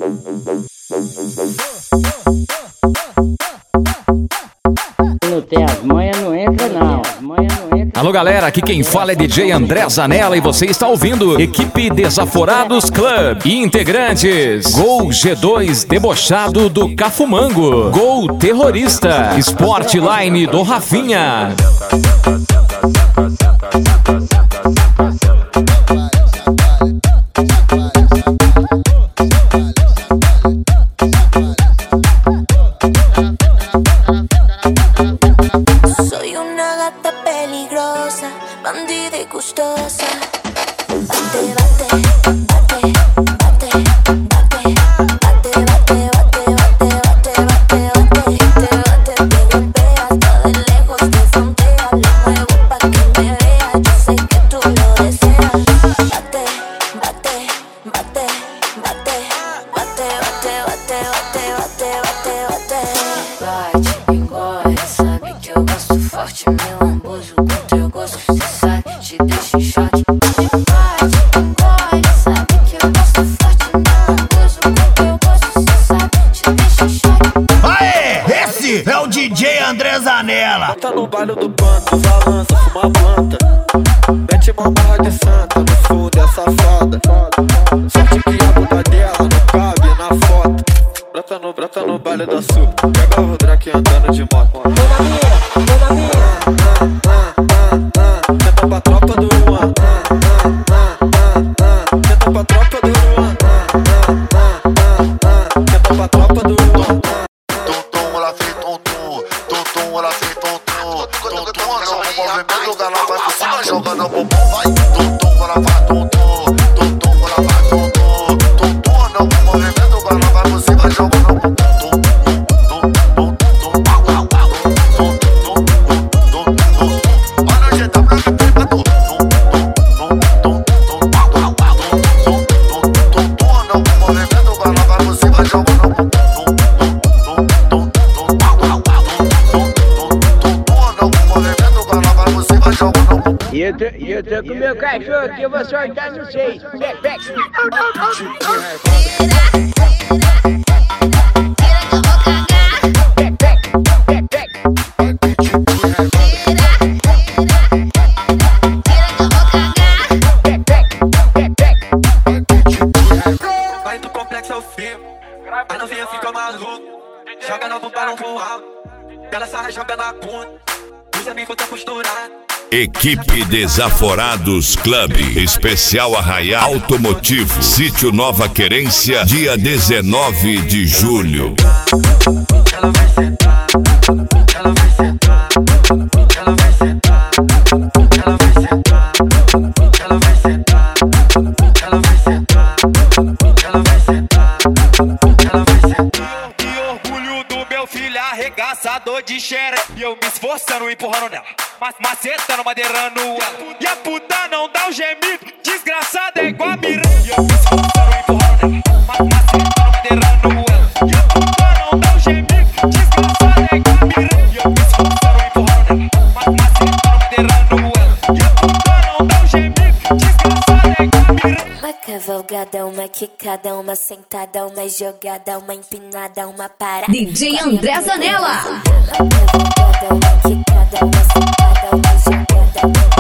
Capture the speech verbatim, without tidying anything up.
Não tem as manhas, não entra não. Alô galera, aqui quem fala é D J André Zanella e você está ouvindo Equipe Desaforados Club. Integrantes: Gol G dois Debochado do Cafumango, Gol Terrorista, Sportline do Rafinha. Bandida y gustosa. Bate, bate, bate, bate, bate, bate, bate, bate, bate, bate, bate, te bate, te golpea hasta de lejos te frontea. Lo muevo pa' que me vea, yo sé que tú lo deseas. Bate, bate, bate, bate, bate, bate, bate, bate, bate, bate, bate. Bate, engole, sabe que eu gosto forte, meu ambojo, quanto eu gosto. Te deixa em choque. Bate, engole, sabe que eu gosto forte. Não gosto quanto eu gosto, cê sabe. Te deixa em choque. Aê, esse é o D J André Zanella. Bota no baile do banco, balança, fuma planta. Mete uma barra de santa no fundo dessa safada. Sorte que a bunda dela não cabe na foto. Brota no, brota no baile da sul. Pega o Drake andando de moto. Dona Mira, Dona Mira. Tenta pra tropa do Luan. Tenta pra tropa do Luan. Tenta pra tropa do Luan. Tum-tum, ela fez tum-tum. Tum-tum, ela fez tum-tum. Tum-tum, não, o movimento dela vai por cima, jogando o bumbum, vai. Tum-tum, ela faz tum-tum. Tum-tum, ela faz tum-tum. Tum-tum, não, o movimento dela vai por cima, jogando o bumbum. E eu tô, e eu tô com meu cachorro aqui, eu vou soltar no seis. Vai do complexo ao fim. A novinha fica maluca. Joga no bumbum pro alto. Ela sarra, joga na bunda. Os amigos tão costurados. Equipe Desaforados Club, especial Arraial Automotivo, Sítio Nova Querência, dia dezenove de julho. Ela vai sentar, ela vai sentar, ela vai sentar, ela vai sentar, ela vai sentar, ela vai sentar, ela vai sentar, ela vai sentar. Que orgulho do meu filho arregaçador de xere. E eu me esforçando, empurrando nela, macetando, madeirando ela. E a puta não dá o gemido, desgraçada é igual a miranha. E eu me esforçando, empurrando nela, macetando, madeirando ela. E a puta não dá o gemido, desgraçada é igual a miranha. E eu me esforçando, empurrando nela, macetando, madeirando ela. E a puta não dá o gemido, desgraçada é igual a miranha. Uma cavalgada, uma quicada, uma sentada, uma jogada, uma empinada, uma parada. D J André Zanella. Uma cavalgada, uma quicada, uma sentada, uma jogada.